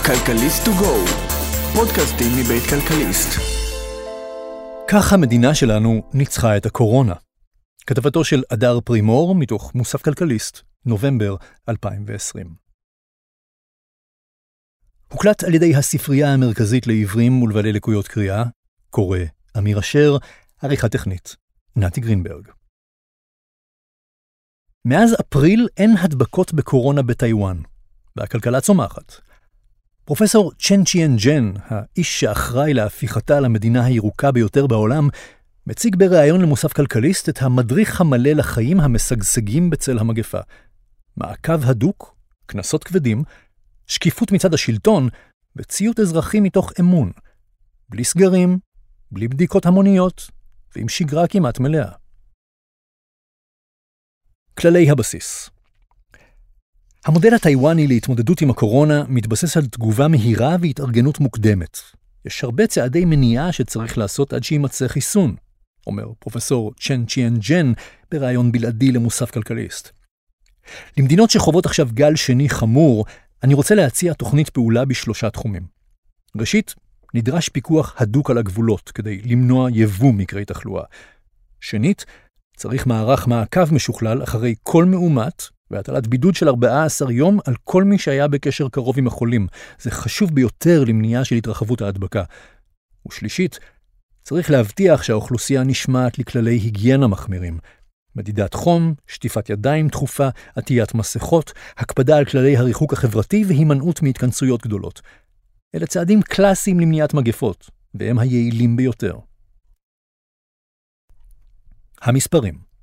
כלכליסט to go, פודקאסטים מבית כלכליסט. כך המדינה שלנו ניצחה את הקורונה. כתבתו של אדר פרימור מתוך מוסף כלכליסט, נובמבר 2020. הוקלט על ידי הספרייה המרכזית לעיוורים ולבעלי לקויות קריאה, קורא אמיר אשר, עריכה טכנית, נתי גרינברג. מאז אפריל אין הדבקות בקורונה בטיואן, והכלכלה צומחת. פרופסור צ'ן צ'יאן ג'ן, האיש שאחראי להפיכתה למדינה הירוקה ביותר בעולם, מציג בריאיון למוסף כלכליסט את המדריך המלא לחיים המשגשגים בצל המגפה. מעקב הדוק, כנסות כבדים, שקיפות מצד השלטון וציות אזרחי מתוך אמון. בלי סגרים, בלי בדיקות המוניות ועם שגרה כמעט מלאה. כללי הבסיס. המודל הטיואני להתמודדות עם הקורונה מתבסס על תגובה מהירה והתארגנות מוקדמת. יש הרבה צעדי מניעה שצריך לעשות עד שימצא חיסון, אומר פרופסור צ'ן צ'יאן ג'ן בריאיון בלעדי למוסף כלכליסט. למדינות שחוות עכשיו גל שני חמור, אני רוצה להציע תוכנית פעולה בשלושה תחומים. ראשית, נדרש פיקוח הדוק על הגבולות כדי למנוע יבוא מקרי תחלואה. שנית, צריך מערך מעקב משוכלל אחרי כל מאומת, והטלת בידוד של 14 יום על כל מי שהיה בקשר קרוב עם החולים. זה חשוב ביותר למניעה של התרחבות ההדבקה. ושלישית, צריך להבטיח שהאוכלוסייה נשמעת לכללי היגיינה מחמירים. מדידת חום, שטיפת ידיים תכופה, עטיית מסכות, הקפדה על כללי הריחוק החברתי והימנעות מהתכנסויות גדולות. אלה צעדים קלאסיים למניעת מגפות, והם היעילים ביותר. המספרים.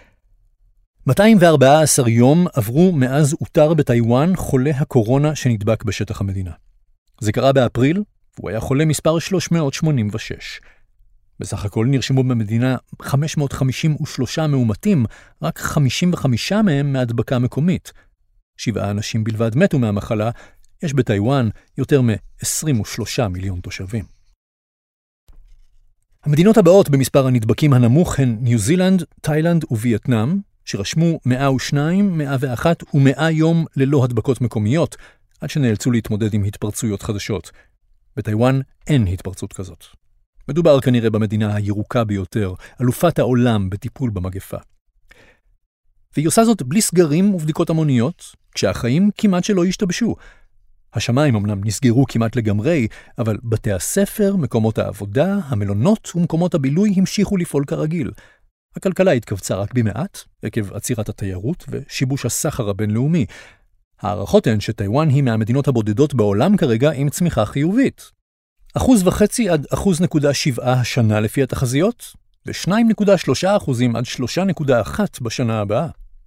214 יום עברו מאז אותר בטיואן חולה הקורונה שנדבק בשטח המדינה. זה קרה באפריל, והוא היה חולה מספר 386. בסך הכל נרשמו במדינה 553 מאומתים, רק 55 מהם מהדבקה מקומית. 7 אנשים בלבד מתו מהמחלה, יש בטיואן יותר מ-23 מיליון תושבים. המדינות הבאות במספר הנדבקים הנמוך הן ניו זילנד, תאילנד ווייטנאם, שרשמו 102, 101 ו100 יום ללא הדבקות מקומיות, עד שנאלצו להתמודד עם התפרצויות חדשות. בטיואן אין התפרצות כזאת. מדובר כנראה במדינה הירוקה ביותר, אלופת העולם בטיפול במגפה. והיא עושה זאת בלי סגרים ובדיקות המוניות, כשהחיים כמעט שלא השתבשו. השמיים אמנם נסגרו כמעט לגמרי, אבל בתי הספר, מקומות העבודה, המלונות ומקומות הבילוי המשיכו לפעול כרגיל. הכלכלה התכווצה רק במעט, עקב עצירת התיירות ושיבוש הסחר הבינלאומי. הערכות הן שטיואן היא מהמדינות הבודדות בעולם כרגע עם צמיחה חיובית. 1.5% עד 1.7% השנה לפי התחזיות, ו2.3% עד 3.1% בשנה הבאה.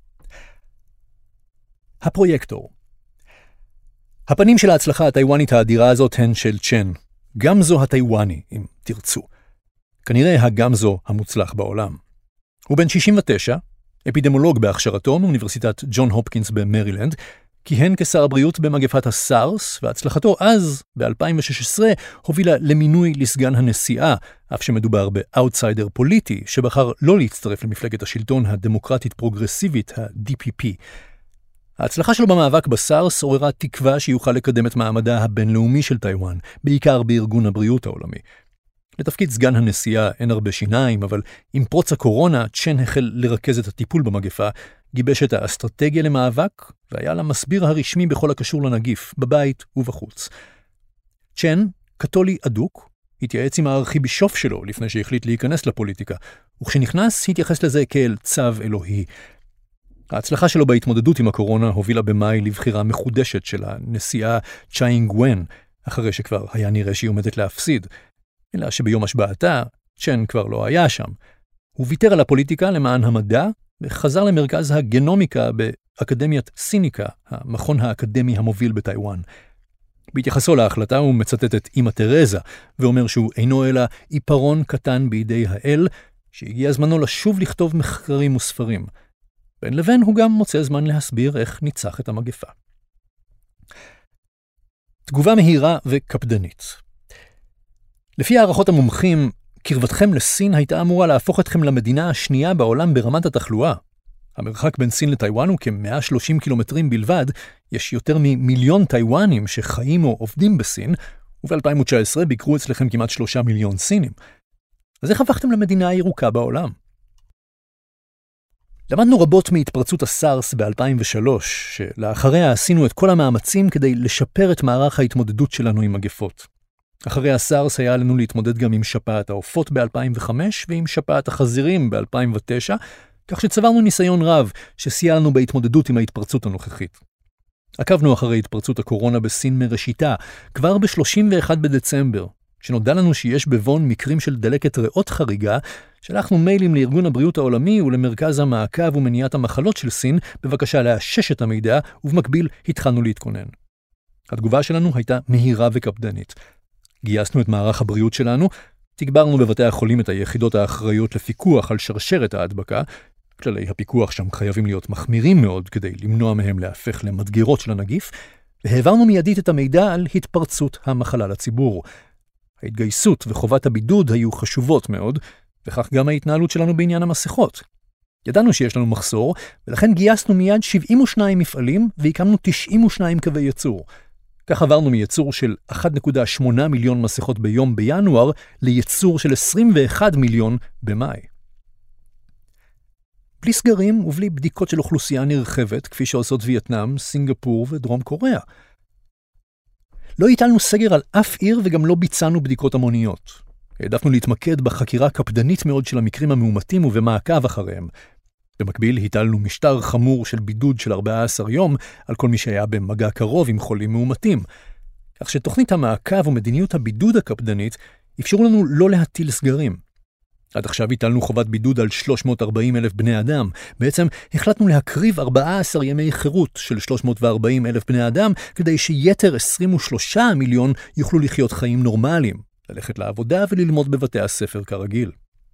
הפרויקטור. הפנים של ההצלחה הטיואנית האדירה הזאת הן של צ'ן, גם זו הטיואני, אם תרצו. כנראה גם זו המוצלח בעולם. הוא בן 69, אפידמולוג בהכשרתו מאוניברסיטת ג'ון הופקינס במרילנד, כיהן כשר הבריאות במגפת הסארס, והצלחתו אז, ב-2016, הובילה למינוי לסגן הנשיאה, אף שמדובר באוטסיידר פוליטי, שבחר לא להצטרף למפלגת השלטון הדמוקרטית פרוגרסיבית, ה-DPP. ההצלחה שלו במאבק בסארס עוררה תקווה שיוכל לקדם את מעמדה הבינלאומי של טיואן, בעיקר בארגון הבריאות העולמי. לתפקיד סגן הנשיאה אין הרבה שיניים, אבל עם פרוץ הקורונה, צ'ן החל לרכז את הטיפול במגפה, גיבש את האסטרטגיה למאבק, והיה למסביר הרשמי בכל הקשור לנגיף, בבית ובחוץ. צ'ן, קתולי אדוק, התייעץ עם הארכיבישוף שלו לפני שהחליט להיכנס לפוליטיקה, וכשנכנס התייחס לזה כאל צו אלוהי. ההצלחה שלו בהתמודדות עם הקורונה הובילה במאי לבחירה מחודשת של הנשיאה צ'אי אינג-ון, אחרי שכבר היה נראה שהיא עומדת להפסיד. אלא שביום השבעתה, צ'ן כבר לא היה שם. הוא ויתר על הפוליטיקה למען המדע, וחזר למרכז הגנומיקה באקדמיית סיניקה, המכון האקדמי המוביל בטיואן. בהתייחסו להחלטה הוא מצטט את אמא תרזה, ואומר שהוא אינו אלא עיפרון קטן בידי האל, שהגיע זמנו לשוב לכתוב מחקרים וספרים. בין לבין הוא גם מוצא זמן להסביר איך ניצח את המגפה. תגובה מהירה וקפדנית. לפי הערכות המומחים, קרבתכם לסין הייתה אמורה להפוך אתכם למדינה השנייה בעולם ברמת התחלואה. המרחק בין סין לטיואן הוא כ-130 קילומטרים בלבד, יש יותר ממיליון טיואנים שחיים או עובדים בסין, וב-2019 ביקרו אצלכם כמעט 3 מיליון סינים. אז איך הפכתם למדינה הירוקה בעולם? למדנו רבות מהתפרצות הסארס ב-2003, שלאחריה עשינו את כל המאמצים כדי לשפר את מערך ההתמודדות שלנו עם מגפות. אחרי הסארס היה לנו להתמודד גם עם שפעת העופות ב-2005 ועם שפעת החזירים ב-2009, כך שצברנו ניסיון רב שסייע לנו בהתמודדות עם ההתפרצות הנוכחית. עקבנו אחרי התפרצות הקורונה בסין מראשיתה, כבר ב-31 בדצמבר, כשנודע לנו שיש בבון מקרים של דלקת ריאות חריגה, שלחנו מיילים לארגון הבריאות העולמי ולמרכז המעקב ומניעת המחלות של סין, בבקשה לאשש את המידע, ובמקביל התחלנו להתכונן. התגובה שלנו הייתה מהירה וקפדנית. גייסנו את מערך הבריאות שלנו, תגברנו בבתי החולים את היחידות האחראיות לפיקוח על שרשרת ההדבקה, כללי הפיקוח שם חייבים להיות מחמירים מאוד כדי למנוע מהם להפך למדגרות של הנגיף, והעברנו מיידית את המידע על התפרצות המחלה לציבור. ההתגייסות וחובת הבידוד היו חשובות מאוד, וכך גם ההתנהלות שלנו בעניין המסכות. ידענו שיש לנו מחסור, ולכן גייסנו מיד 72 מפעלים והקמנו 92 קווי ייצור. כך עברנו מייצור של 1.8 מיליון מסכות ביום בינואר לייצור של 21 מיליון במאי. בלי סגרים ובלי בדיקות של אוכלוסייה נרחבת, כפי שעושות וייטנאם, סינגפור ודרום קוריאה. לא הטלנו סגר על אף עיר וגם לא ביצענו בדיקות המוניות. העדפנו להתמקד בחקירה קפדנית מאוד של המקרים המאומתים ובמעקב אחריהם. במקביל הטלנו משטר חמור של בידוד של 14 יום על כל מי שהיה במגע קרוב עם חולים מאומתים. כך שתוכנית המעקב ומדיניות הבידוד הקפדנית אפשרו לנו לא להטיל סגרים. עד עכשיו הטלנו חובת בידוד על 340,000 בני אדם. בעצם החלטנו להקריב 14 ימי חירות של 340,000 בני אדם, כדי שיתר 23 מיליון יוכלו לחיות חיים נורמליים, ללכת לעבודה וללמוד בבתי הספר כרגיל.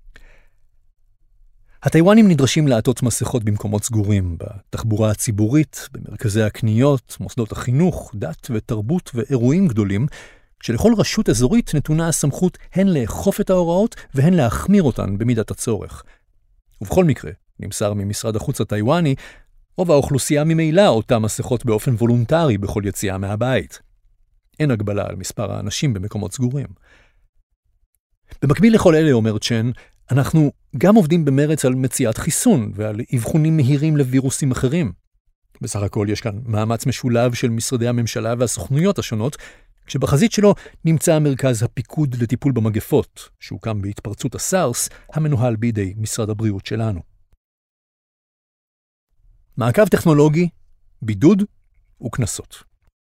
הטיואנים נדרשים לעטות מסכות במקומות סגורים, בתחבורה הציבורית, במרכזי הקניות, מוסדות החינוך, דת ותרבות ואירועים גדולים, כשלכל רשות אזורית נתונה הסמכות הן לאכוף את ההוראות והן להחמיר אותן במידת הצורך. ובכל מקרה, נמסר ממשרד החוץ הטיואני, רוב האוכלוסייה ממילא אותה מסכות באופן וולונטרי בכל יציאה מהבית. אין הגבלה על מספר האנשים במקומות סגורים. במקביל לכל אלה, אומר צ'ן, אנחנו גם עובדים במרץ על מציאת חיסון ועל אבחונים מהירים לווירוסים אחרים. בסך הכל יש כאן מאמץ משולב של משרדי הממשלה והסוכנויות השונות, כשבחזית שלו נמצא מרכז הפיקוד לטיפול במגפות, שהוקם בהתפרצות הסארס, המנוהל בידי משרד הבריאות שלנו. מעקב טכנולוגי, בידוד וקנסות.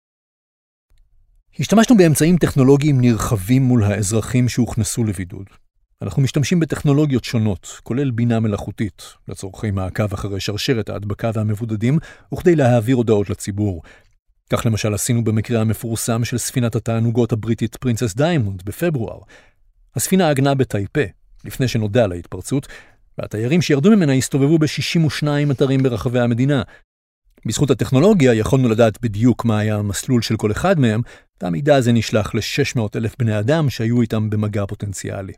השתמשנו באמצעים טכנולוגיים נרחבים מול האזרחים שהוכנסו לבידוד. אנחנו משתמשים בטכנולוגיות שונות, כולל בינה מלאכותית, לצורכי מעקב אחרי שרשרת ההדבקה והמבודדים, וכדי להעביר הודעות לציבור. כך למשל עשינו במקרה המפורסם של ספינת התענוגות הבריטית פרינסס דיימונד בפברואר. הספינה עגנה בטייפה, לפני שנודע על ההתפרצות, והתיירים שירדו ממנה הסתובבו ב-62 אתרים ברחבי המדינה. בזכות הטכנולוגיה יכולנו לדעת בדיוק מה היה המסלול של כל אחד מהם, והמידע הזה נשלח ל-600,000 בני אדם שהיו איתם במגע פוטנציאלי.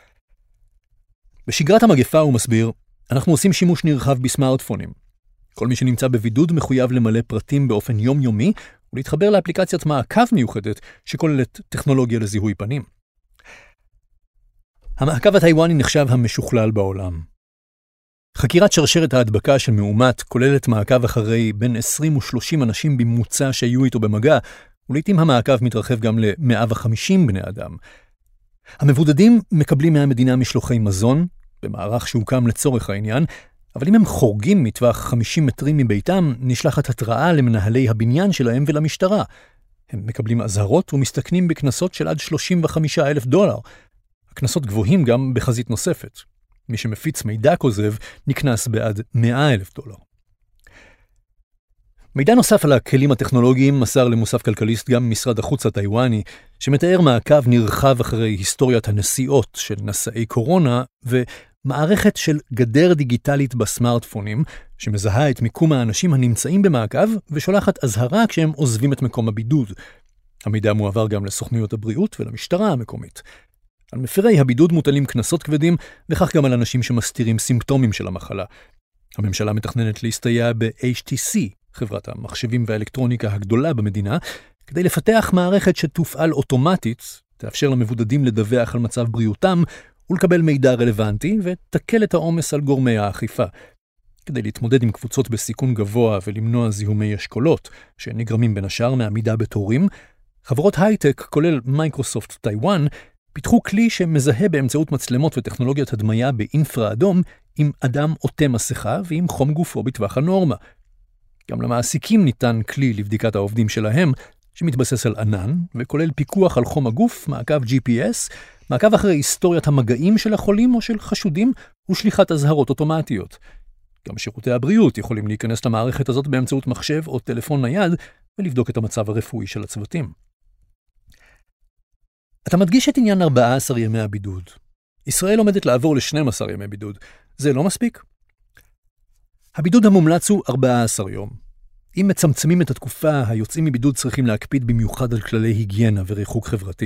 בשגרת המגפה, הוא מסביר, אנחנו עושים שימוש נרחב בסמארטפונים. כל מי שנמצא בבידוד מחויב למלא פרטים באופן יומיומי, ולהתחבר לאפליקציית מעקב מיוחדת שכוללת טכנולוגיה לזיהוי פנים. המעקב הטיואני נחשב המשוכלל בעולם. חקירת שרשרת ההדבקה של מאומת כוללת מעקב אחרי בין 20 ו-30 אנשים בממוצע שהיו איתו במגע, ולעיתים המעקב מתרחב גם ל-150 בני אדם. המבודדים מקבלים מהמדינה משלוחי מזון, במערך שהוקם לצורך העניין, אבל אם הם חורגים מטווח 50 מטרים מביתם, נשלחת התראה למנהלי הבניין שלהם ולמשטרה. הם מקבלים אזהרות ומסתכנים בקנסות של עד $35,000. הקנסות גבוהים גם בחזית נוספת. מי שמפיץ מידע כוזב נקנס בעד $100,000. מידע נוסף על הכלים הטכנולוגיים מסר למוסף כלכליסט גם משרד החוץ הטיואני, שמתאר מעקב נרחב אחרי היסטוריית הנסיעות של נשאי קורונה, ומערכת של גדר דיגיטלית בסמארטפונים, שמזהה את מיקום האנשים הנמצאים במעקב, ושולחת אזהרה כשהם עוזבים את מקום הבידוד. המידע מועבר גם לסוכנויות הבריאות ולמשטרה המקומית. על מפירי הבידוד מוטלים קנסות כבדים, וכך גם על אנשים שמסתירים סימפטומים של המחלה. הממשלה מתכננת להסתייע ב-HTC, חברת המחשבים והאלקטרוניקה הגדולה במדינה, כדי לפתח מערכת שתופעל אוטומטית, תאפשר למבודדים לדווח על מצב בריאותם ולקבל מידע רלוונטי ותקל את העומס על גורמי האכיפה. כדי להתמודד עם קבוצות בסיכון גבוה ולמנוע זיהומי אשכולות, שנגרמים בין השאר מעמידה בתורים, חברות הייטק, כולל מייקרוסופט טיואן, פיתחו כלי שמזהה באמצעות מצלמות וטכנולוגיית הדמיה באינפרה אדום, עם אדם עוטה מסכה ועם חום גופו בטווח הנורמה. גם למעסיקים ניתן כלי לבדיקת העובדים שלהם, שמתבסס על ענן, וכולל פיקוח על חום הגוף, מעקב GPS, מעקב אחרי היסטוריית המגעים של החולים או של חשודים, ושליחת הזהרות אוטומטיות. גם שירותי הבריאות יכולים להיכנס למערכת הזאת באמצעות מחשב או טלפון נייד, ולבדוק את המצב הרפואי של הצוותים. אתה מדגיש את עניין 14 ימי הבידוד. ישראל עומדת לעבור ל-12 ימי בידוד. זה לא מספיק? הבידוד המומלץ הוא 14 יום. אם מצמצמים את התקופה, היוצאים מבידוד צריכים להקפיד במיוחד על כללי היגיינה וריחוק חברתי.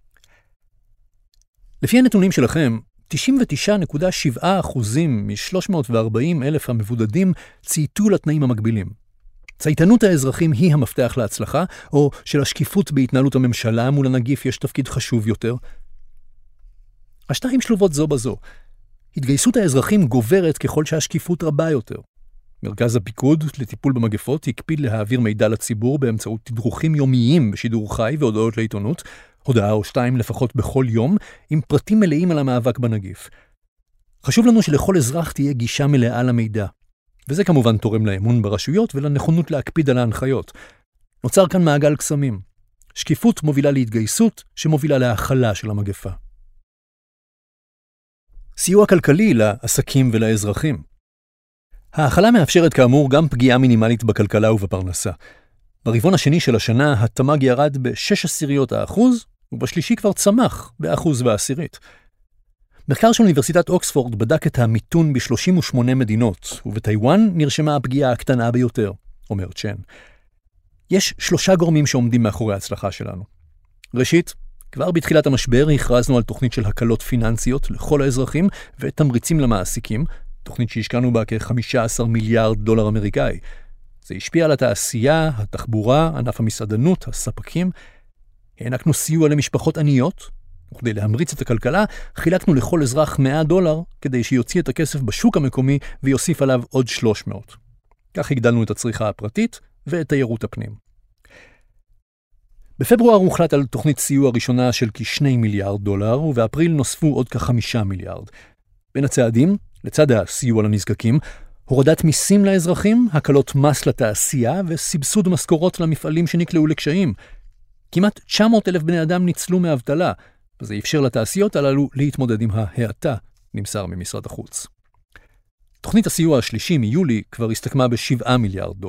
לפי הנתונים שלכם, 99.7% מ-340,000 המבודדים צייתו לתנאים המקבילים. צייתנות האזרחים היא המפתח להצלחה, או של השקיפות בהתנהלות הממשלה מול הנגיף יש תפקיד חשוב יותר. השתיים שלובות זו בזו. התגייסות האזרחים גוברת ככל שהשקיפות רבה יותר. מרכז הפיקוד לטיפול במגפות הקפיד להעביר מידע לציבור באמצעות תדרוכים יומיים בשידור חי והודעות לעיתונות, הודעה או שתיים לפחות בכל יום, עם פרטים מלאים על המאבק בנגיף. חשוב לנו שלכל אזרח תהיה גישה מלאה למידע, וזה כמובן תורם לאמון ברשויות ולנכונות להקפיד על ההנחיות. נוצר כאן מעגל קסמים. שקיפות מובילה להתגייסות שמובילה להכלה של המגפה. סיוע כלכלי לעסקים ולאזרחים. ההכלה מאפשרת כאמור גם פגיעה מינימלית בכלכלה ובפרנסה. ברבעון השני של השנה התמ"ג ירד ב-0.6%, ובשלישי כבר צמח ב1.1%. מחקר של אוניברסיטת אוקספורד בדק את המיתון ב-38 מדינות, ובטיואן נרשמה הפגיעה הקטנה ביותר, אומר צ'ן. יש 3 גורמים שעומדים מאחורי ההצלחה שלנו. ראשית, כבר בתחילת המשבר הכרזנו על תוכנית של הקלות פיננסיות לכל האזרחים ותמריצים למעסיקים, תוכנית שהשקענו בה כ$15 מיליארד אמריקאי. זה השפיע על התעשייה, התחבורה, ענף המסעדנות, הספקים. הענקנו סיוע למשפחות עניות, וכדי להמריץ את הכלכלה, חילקנו לכל אזרח $100 כדי שיוציא את הכסף בשוק המקומי ויוסיף עליו עוד 300. כך הגדלנו את הצריכה הפרטית ואת תיירות הפנים. בפברואר הוחלט על תוכנית סיוע ראשונה של כ$2 מיליארד, ובאפריל נוספו עוד כ$5 מיליארד. בין הצעדים, לצד הסיוע לנזקקים, הורדת מיסים לאזרחים, הקלות מס לתעשייה וסבסוד משכורות למפעלים שנקלעו לקשיים. כמעט 900,000 בני אדם ניצלו מאבטלה, וזה אפשר לתעשיות הללו להתמודד עם ההאטה, נמסר ממשרד החוץ. תוכנית הסיוע השלישי מיולי כבר הסתכמה ב$7 מיליארד.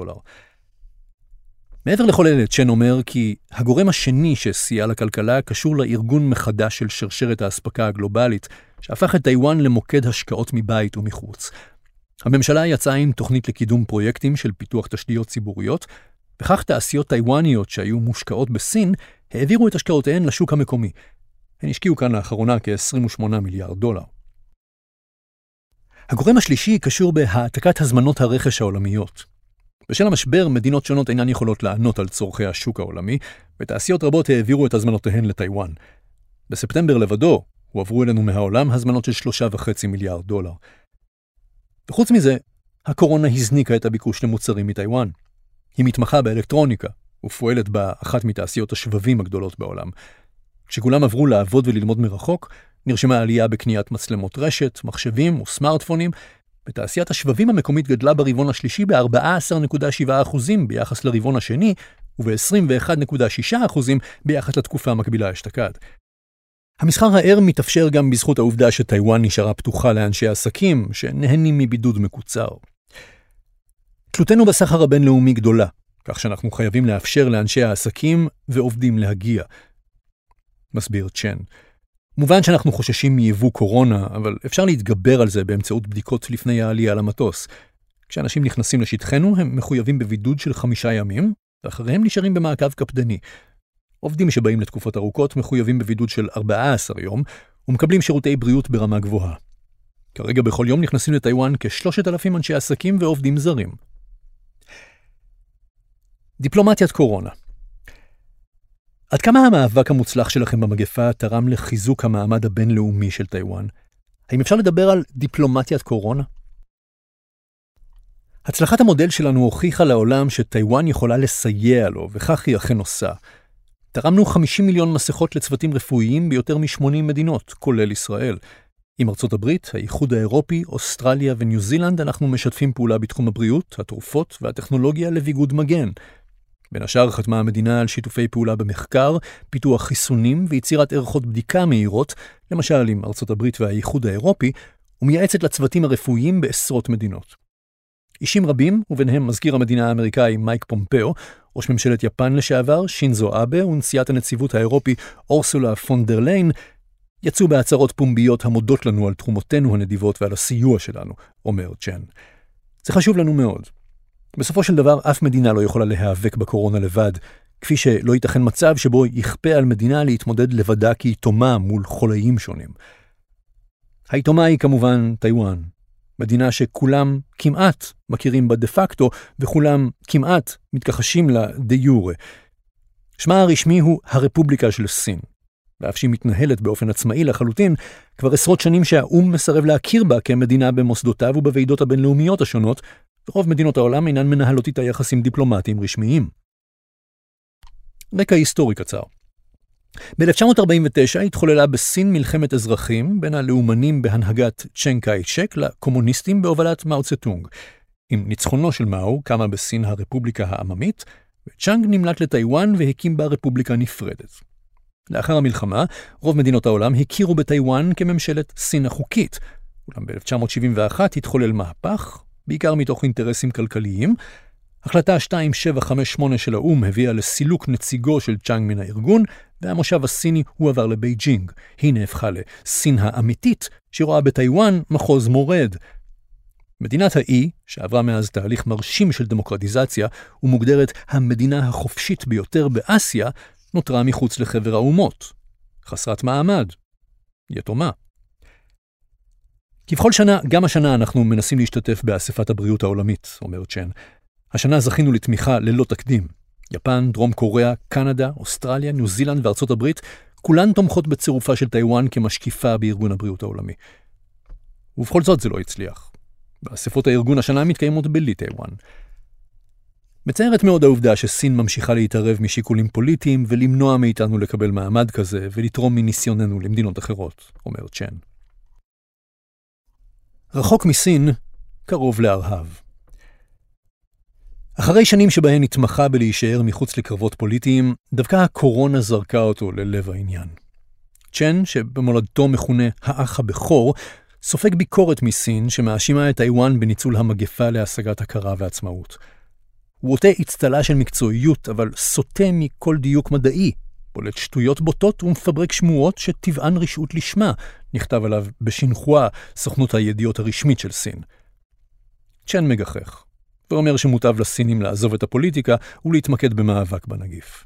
מעבר לכל אלה, צ'ן אומר כי הגורם השני שסייע לכלכלה קשור לארגון מחדש של שרשרת האספקה הגלובלית, שהפך את טיואן למוקד השקעות מבית ומחוץ. הממשלה יצאה עם תוכנית לקידום פרויקטים של פיתוח תשתיות ציבוריות, וכך תעשיות טיואניות שהיו מושקעות בסין, העבירו את השקעותיהן לשוק המקומי. הן השקיעו כאן לאחרונה כ$28 מיליארד. הגורם השלישי קשור בהעתקת הזמנות הרכש העולמיות. בשל המשבר, מדינות שונות אינן יכולות לענות על צורכי השוק העולמי, ותעשיות רבות העבירו את הזמנותיהן לטיואן. בספטמבר לבדו, הועברו אלינו מהעולם הזמנות של $3.5 מיליארד. וחוץ מזה, הקורונה הזניקה את הביקוש למוצרים מטיואן. היא מתמחה באלקטרוניקה, ופועלת באחת מתעשיות השבבים הגדולות בעולם. כשכולם עברו לעבוד וללמוד מרחוק, נרשמה עלייה בקניית מצלמות רשת, מחשבים וסמארטפונים, ותעשיית השבבים המקומית גדלה ברבעון השלישי ב-14.7% ביחס לרבעון השני, וב-21.6% ביחס לתקופה המקבילה אשתקד. המסחר הער מתאפשר גם בזכות העובדה שטיואן נשארה פתוחה לאנשי עסקים שנהנים מבידוד מקוצר. תלותנו בסחר הבינלאומי גדולה, כך שאנחנו חייבים לאפשר לאנשי העסקים ועובדים להגיע. מסביר צ'ן. מובן שאנחנו חוששים מיבוא קורונה, אבל אפשר להתגבר על זה באמצעות בדיקות לפני העלייה למטוס. כשאנשים נכנסים לשטחנו, הם מחויבים בבידוד של 5 ימים, ואחריהם נשארים במעקב קפדני. עובדים שבאים לתקופות ארוכות מחויבים בבידוד של 14 יום, ומקבלים שירותי בריאות ברמה גבוהה. כרגע בכל יום נכנסים לטיואן כ3,000 אנשי עסקים ועובדים זרים. דיפלומטיית קורונה. עד כמה המאבק המוצלח שלכם במגפה תרם לחיזוק המעמד הבינלאומי של טיואן? האם אפשר לדבר על דיפלומטיית קורונה? הצלחת המודל שלנו הוכיחה לעולם שטיואן יכולה לסייע לו, וכך היא אכן עושה. תרמנו 50 מיליון מסכות לצוותים רפואיים ביותר מ-80 מדינות, כולל ישראל. עם ארצות הברית, האיחוד האירופי, אוסטרליה וניו זילנד אנחנו משתפים פעולה בתחום הבריאות, התרופות והטכנולוגיה לביגוד מגן. בין השאר חתמה המדינה על שיתופי פעולה במחקר, פיתוח חיסונים ויצירת ערכות בדיקה מהירות, למשל עם ארצות הברית והאיחוד האירופי, ומייעצת לצוותים הרפואיים בעשרות מדינות. אישים רבים, וביניהם מזכיר המדינה האמריקאי מייק פומפאו, ראש ממשלת יפן לשעבר שינזו אבה ונשיאת הנציבות האירופי אורסולה פון דר ליין, יצאו בהצהרות פומביות המודות לנו על תרומותינו הנדיבות ועל הסיוע שלנו, אומר צ'ן. זה חשוב לנו מאוד. בסופו של דבר, אף מדינה לא יכולה להיאבק בקורונה לבד, כפי שלא ייתכן מצב שבו יכפה על מדינה להתמודד לבדה כיתומה מול חולאים שונים. היתומה היא כמובן טיואן, מדינה שכולם כמעט מכירים בה דה פקטו, וכולם כמעט מתכחשים לה דה יורה. שמה הרשמי הוא הרפובליקה של סין. ואף שהיא מתנהלת באופן עצמאי לחלוטין, כבר עשרות שנים שהאום מסרב להכיר בה כמדינה במוסדותיו ובוועידות הבינלאומיות השונות, ורוב מדינות העולם אינן מנהלות איתה יחסים דיפלומטיים רשמיים. רקע היסטורי קצר. ב-1949 התחוללה בסין מלחמת אזרחים בין הלאומנים בהנהגת צ'נג קאי שק לקומוניסטים בהובלת מאו צטונג. עם ניצחונו של מאו קמה בסין הרפובליקה העממית, וצ'אנג נמלט לטיואן והקים בה רפובליקה נפרדת. לאחר המלחמה, רוב מדינות העולם הכירו בטיואן כממשלת סין החוקית, אולם ב-1971 התחולל מהפך, בעיקר מתוך אינטרסים כלכליים. החלטה 2758 של האום הביאה לסילוק נציגו של צ'אנג מן הארגון, והמושב הסיני הועבר לבייג'ינג. היא נהפכה לסין האמיתית, שרואה בטיואן מחוז מורד. מדינת האי, שעברה מאז תהליך מרשים של דמוקרטיזציה, ומוגדרת המדינה החופשית ביותר באסיה, נותרה מחוץ לחבר האומות. חסרת מעמד. יתומה. כבכל שנה, גם השנה אנחנו מנסים להשתתף באספת הבריאות העולמית, אומר צ'ן. השנה זכינו לתמיכה ללא תקדים. יפן, דרום קוריאה, קנדה, אוסטרליה, ניו זילנד וארצות הברית, כולן תומכות בצירופה של טיואן כמשקיפה בארגון הבריאות העולמי. ובכל זאת זה לא הצליח. באספות הארגון השנה מתקיימות בלי טיואן. מצערת מאוד העובדה שסין ממשיכה להתערב משיקולים פוליטיים ולמנוע מאיתנו לקבל מעמד כזה ולתרום מניסיוננו למדינות אחרות, אומר צ'ן. רחוק מסין, קרוב לארהב. אחרי שנים שבהן התמחה בלהישאר מחוץ לקרבות פוליטיים, דווקא הקורונה זרקה אותו ללב העניין. צ'ן, שבמולדתו מכונה האח הבכור, סופג ביקורת מסין שמאשימה את טיואן בניצול המגפה להשגת הכרה ועצמאות. הוא עוטה אצטלה של מקצועיות, אבל סוטה מכל דיוק מדעי, בולט שטויות בוטות ומפברק שמועות שטבען רשעות לשמה, נכתב עליו בשינחואה, סוכנות הידיעות הרשמית של סין. צ'ן מגחך, ואומר שמוטב לסינים לעזוב את הפוליטיקה ולהתמקד במאבק בנגיף.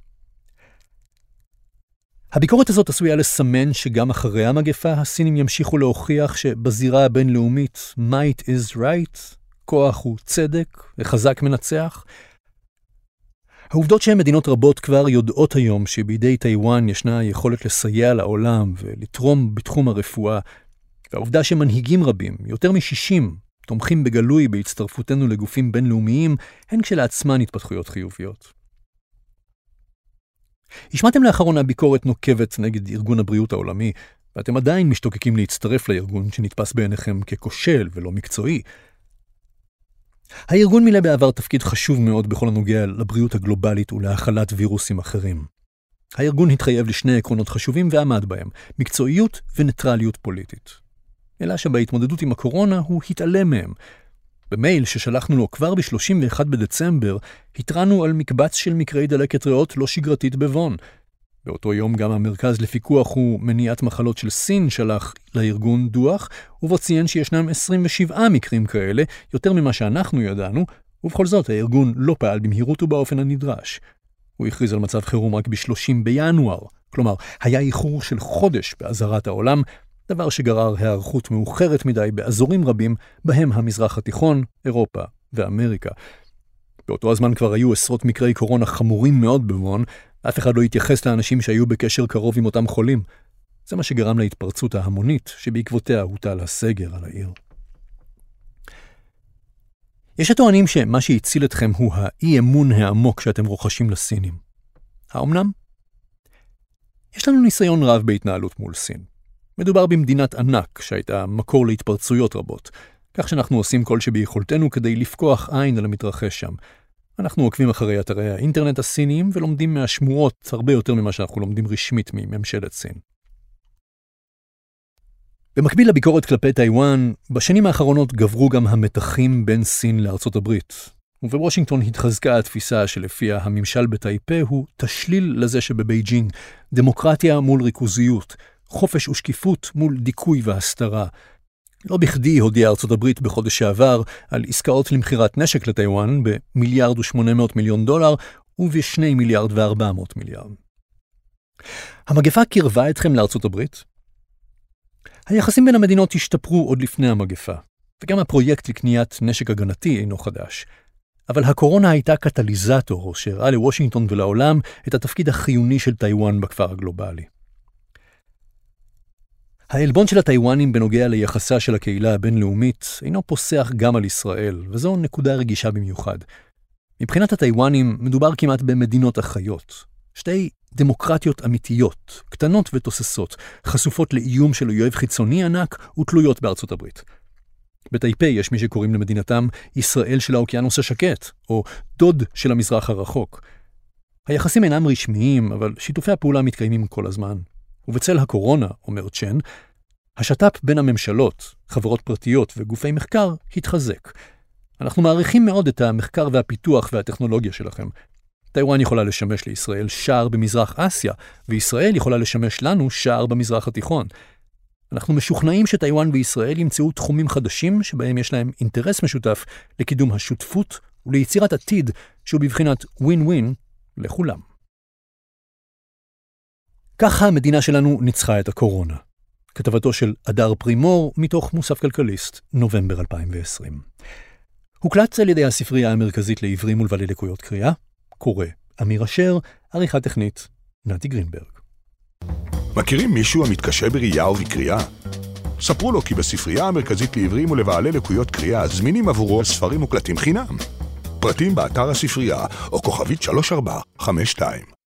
הביקורת הזאת עשויה לסמן שגם אחרי המגפה הסינים ימשיכו להוכיח שבזירה הבינלאומית might is right, כוח הוא צדק וחזק מנצח. העובדות שהן מדינות רבות כבר יודעות היום שבידי טיואן ישנה יכולת לסייע לעולם ולתרום בתחום הרפואה, והעובדה שמנהיגים רבים, יותר מ-60, תומכים בגלוי בהצטרפותנו לגופים בינלאומיים, הן כשלעצמן התפתחויות חיוביות. השמעתם לאחרונה ביקורת נוקבת נגד ארגון הבריאות העולמי, ואתם עדיין משתוקקים להצטרף לארגון שנתפס בעיניכם ככושל ולא מקצועי. הארגון מילא בעבר תפקיד חשוב מאוד בכל הנוגע לבריאות הגלובלית ולהכלת וירוסים אחרים. הארגון התחייב לשני עקרונות חשובים ועמד בהם, מקצועיות וניטרליות פוליטית. אלא שבהתמודדות עם הקורונה הוא התעלם מהם. במייל ששלחנו לו כבר ב-31 בדצמבר, התרענו על מקבץ של מקרי דלקת ריאות לא שגרתית בבון. באותו יום גם המרכז לפיקוח ומניעת מחלות של סין שלח לארגון דוח, ובו ציין שישנם 27 מקרים כאלה, יותר ממה שאנחנו ידענו, ובכל זאת הארגון לא פעל במהירות ובאופן הנדרש. הוא הכריז על מצב חירום רק ב-30 בינואר, כלומר היה איחור של חודש באזהרת העולם, דבר שגרר היערכות מאוחרת מדי באזורים רבים, בהם המזרח התיכון, אירופה ואמריקה. באותו הזמן כבר היו עשרות מקרי קורונה חמורים מאוד בוואן, אף אחד לא התייחס לאנשים שהיו בקשר קרוב עם אותם חולים. זה מה שגרם להתפרצות ההמונית, שבעקבותיה הוטל הסגר על העיר. יש הטוענים שמה שהציל אתכם הוא האי-אמון העמוק שאתם רוכשים לסינים. האמנם? יש לנו ניסיון רב בהתנהלות מול סין. מדובר במדינת ענק שהייתה מקור להתפרצויות רבות, כך שאנחנו עושים כל שביכולתנו כדי לפקוח עין על המתרחש שם. אנחנו עוקבים אחרי אתרי האינטרנט הסיניים ולומדים מהשמועות הרבה יותר ממה שאנחנו לומדים רשמית מממשלת סין. במקביל לביקורת כלפי טיואן, בשנים האחרונות גברו גם המתחים בין סין לארצות הברית. ובוושינגטון התחזקה התפיסה שלפיה הממשל בטייפה הוא תשליל לזה שבבייג'ינג, דמוקרטיה מול ריכוזיות, חופש ושקיפות מול דיכוי והסתרה. לא בכדי הודיעה ארצות הברית בחודש שעבר על עסקאות למכירת נשק לטיואן ב$1.8 מיליארד וב$2.4 מיליארד. המגפה קרבה אתכם לארצות הברית? היחסים בין המדינות השתפרו עוד לפני המגפה, וגם הפרויקט לקניית נשק הגנתי אינו חדש. אבל הקורונה הייתה קטליזטור שהראה לוושינגטון ולעולם את התפקיד החיוני של טיואן בכפר הגלובלי. העלבון של הטיואנים בנוגע ליחסה של הקהילה הבינלאומית אינו פוסח גם על ישראל, וזו נקודה רגישה במיוחד. מבחינת הטיואנים מדובר כמעט במדינות אחיות. שתי דמוקרטיות אמיתיות, קטנות ותוססות, חשופות לאיום של אויב חיצוני ענק ותלויות בארצות הברית. בטייפה יש מי שקוראים למדינתם ישראל של האוקיינוס השקט, או דוד של המזרח הרחוק. היחסים אינם רשמיים, אבל שיתופי הפעולה מתקיימים כל הזמן. ובצל הקורונה, אומר צ'ן, השת"פ בין הממשלות, חברות פרטיות וגופי מחקר התחזק. אנחנו מעריכים מאוד את המחקר והפיתוח והטכנולוגיה שלכם. טיואן יכולה לשמש לישראל שער במזרח אסיה, וישראל יכולה לשמש לנו שער במזרח התיכון. אנחנו משוכנעים שטיואן וישראל ימצאו תחומים חדשים שבהם יש להם אינטרס משותף לקידום השותפות וליצירת עתיד שהוא בבחינת ווין-ווין לכולם. ככה המדינה שלנו ניצחה את הקורונה. כתבתו של אדר פרימור מתוך מוסף כלכליסט, נובמבר 2020. הוקלט על ידי הספרייה המרכזית לעברים ולבעלי לקויות קריאה, קורא אמיר אשר, עריכה טכנית, נתי גרינברג. מכירים מישהו המתקשה בראייה ובקריאה? ספרו לו כי בספרייה המרכזית לעברים ולבעלי לקויות קריאה זמינים עבורו ספרים מוקלטים חינם. פרטים באתר הספרייה או כוכבית 3452.